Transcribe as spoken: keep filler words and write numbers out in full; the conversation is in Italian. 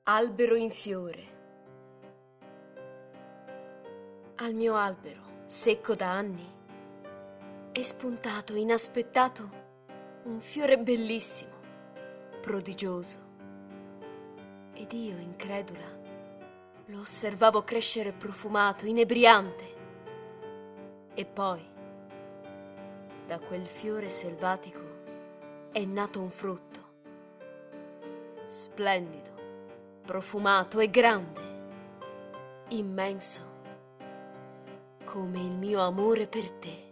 Albero in fiore. Al mio albero, secco da anni, è spuntato inaspettato un fiore bellissimo, prodigioso. Ed io, incredula, lo osservavo crescere profumato, inebriante. E poi, da quel fiore selvatico è nato un frutto, splendido, profumato e grande, immenso, come il mio amore per te.